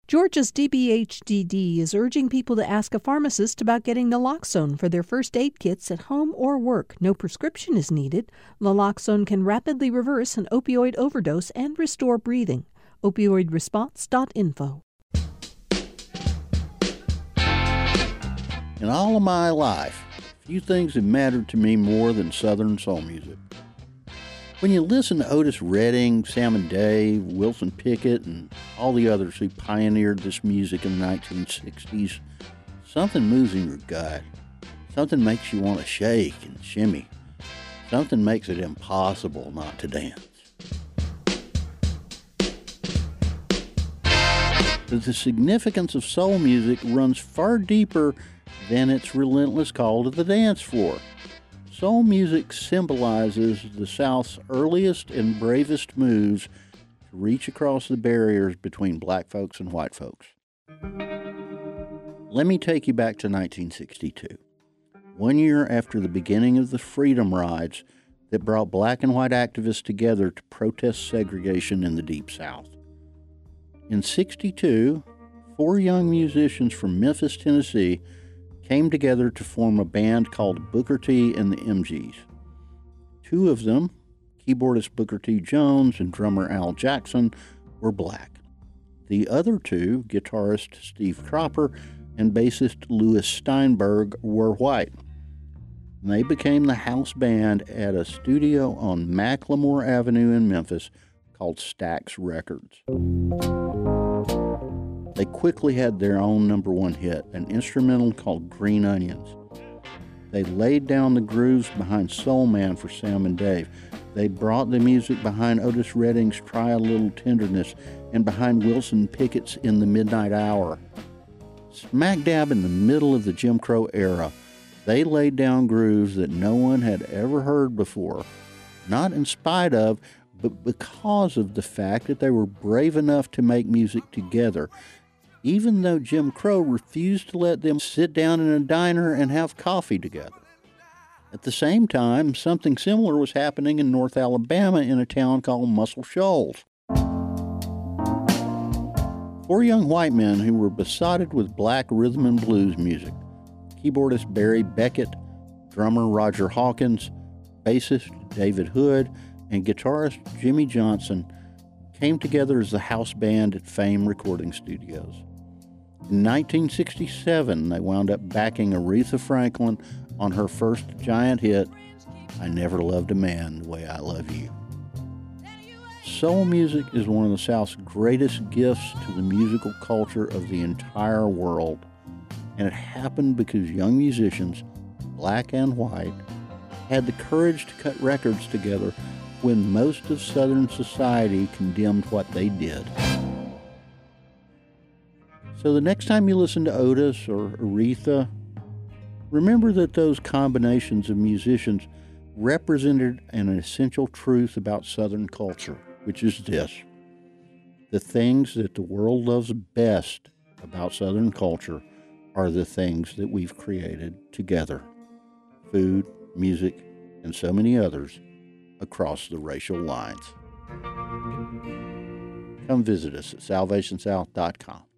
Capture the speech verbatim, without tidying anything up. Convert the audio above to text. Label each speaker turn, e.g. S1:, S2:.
S1: Georgia's D B H D D is urging people to ask a pharmacist about getting naloxone for their first aid kits at home or work. No prescription is needed. Naloxone can rapidly reverse an opioid overdose and restore breathing. opioid response dot info.
S2: In all of my life, few things have mattered to me more than Southern soul music. When you listen to Otis Redding, Sam and Dave, Wilson Pickett, and all the others who pioneered this music in the nineteen sixties, something moves in your gut. Something makes you want to shake and shimmy. Something makes it impossible not to dance. But the significance of soul music runs far deeper than its relentless call to the dance floor. Soul music symbolizes the South's earliest and bravest moves to reach across the barriers between black folks and white folks. Let me take you back to nineteen sixty-two, one year after the beginning of the Freedom Rides that brought black and white activists together to protest segregation in the Deep South. In sixty-two, four young musicians from Memphis, Tennessee, came together to form a band called Booker T and the M Gs. Two of them, keyboardist Booker T. Jones and drummer Al Jackson, were black. The other two, guitarist Steve Cropper and bassist Louis Steinberg, were white. They became the house band at a studio on Macklemore Avenue in Memphis called Stax Records. They quickly had their own number one hit, an instrumental called Green Onions. They laid down the grooves behind Soul Man for Sam and Dave. They brought the music behind Otis Redding's Try a Little Tenderness and behind Wilson Pickett's In the Midnight Hour. Smack dab in the middle of the Jim Crow era, they laid down grooves that no one had ever heard before, not in spite of, but because of the fact that they were brave enough to make music together, even though Jim Crow refused to let them sit down in a diner and have coffee together. At the same time, something similar was happening in North Alabama in a town called Muscle Shoals. Four young white men who were besotted with black rhythm and blues music, keyboardist Barry Beckett, drummer Roger Hawkins, bassist David Hood, and guitarist Jimmy Johnson, came together as the house band at Fame Recording Studios. In nineteen sixty-seven, they wound up backing Aretha Franklin on her first giant hit, I Never Loved a Man the Way I Love You. Soul music is one of the South's greatest gifts to the musical culture of the entire world, and it happened because young musicians, black and white, had the courage to cut records together when most of Southern society condemned what they did. So the next time you listen to Otis or Aretha, remember that those combinations of musicians represented an essential truth about Southern culture, which is this: the things that the world loves best about Southern culture are the things that we've created together. Food, music, and so many others across the racial lines. Come visit us at salvation south dot com.